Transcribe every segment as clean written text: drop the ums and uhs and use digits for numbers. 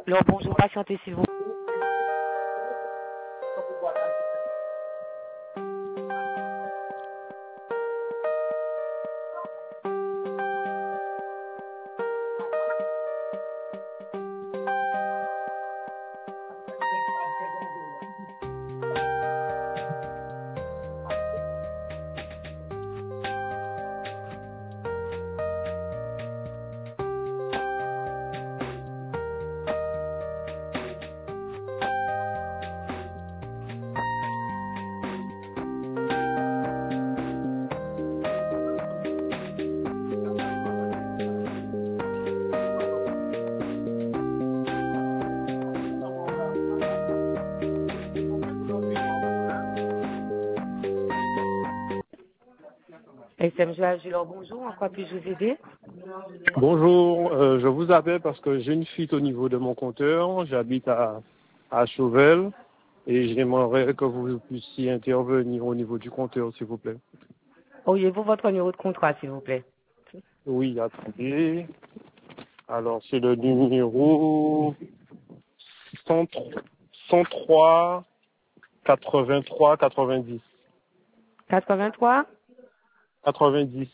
Alors, bonjour, patientez s'il vous plaît. SMG Agilor, bonjour, en quoi puis-je vous aider? Bonjour, je vous appelle parce que j'ai une fuite au niveau de mon compteur. J'habite à Chauvel et j'aimerais que vous puissiez intervenir au niveau du compteur, s'il vous plaît. Auriez-vous votre numéro de contrat, s'il vous plaît? Oui, attendez. Alors, c'est le numéro 103 83 90. 83? 90.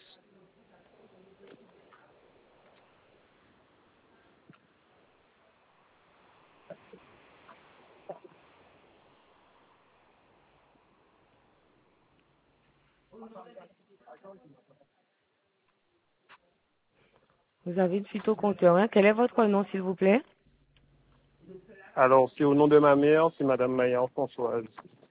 Vous avez une fuite au compteur, hein? Quel est votre nom, s'il vous plaît? Alors, c'est au nom de ma mère, c'est Madame Maillard Françoise.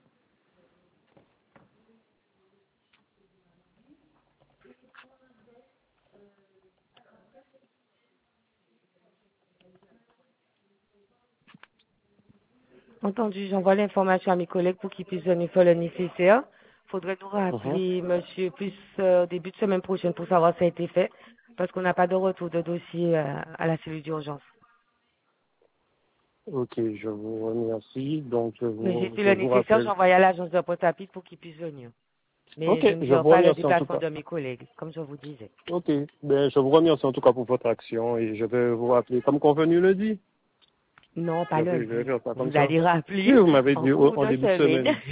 Entendu, j'envoie l'information à mes collègues pour qu'ils puissent venir faire le nécessaire. Faudrait nous Mhm. rappeler, monsieur, plus début de semaine prochaine pour savoir si ça a été fait, parce qu'on n'a pas de retour de dossier à la cellule d'urgence. Ok, je vous remercie. Donc, Mais j'ai fait je le vous nécessaire, rappelle. j'envoie à l'agence de poste rapide pour qu'ils puissent venir. Mais Ok, je ne je gère vous pas le remercie en tout déplacement cas. de mes collègues, comme je vous disais. Ok, ben, je vous remercie en tout cas pour votre action et je vais vous rappeler comme convenu lundi. Non, pas Je vais lundi. faire ça comme Vous ça. allez Oui, rappeler vous m'avez en dit cours en de début de semaine. semaine.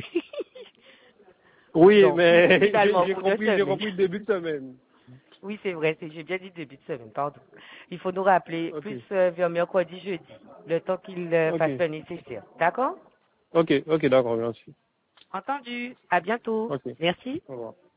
Oui, Non, mais finalement, en j'ai cours de compris semaine. le début de semaine. Oui, c'est vrai, j'ai bien dit début de semaine, pardon. Il faut nous rappeler Ok, plus vers mercredi, jeudi, le temps qu'il ok, fasse le nécessaire. D'accord? ok, d'accord, merci. Entendu. À bientôt. Ok, Merci. au revoir.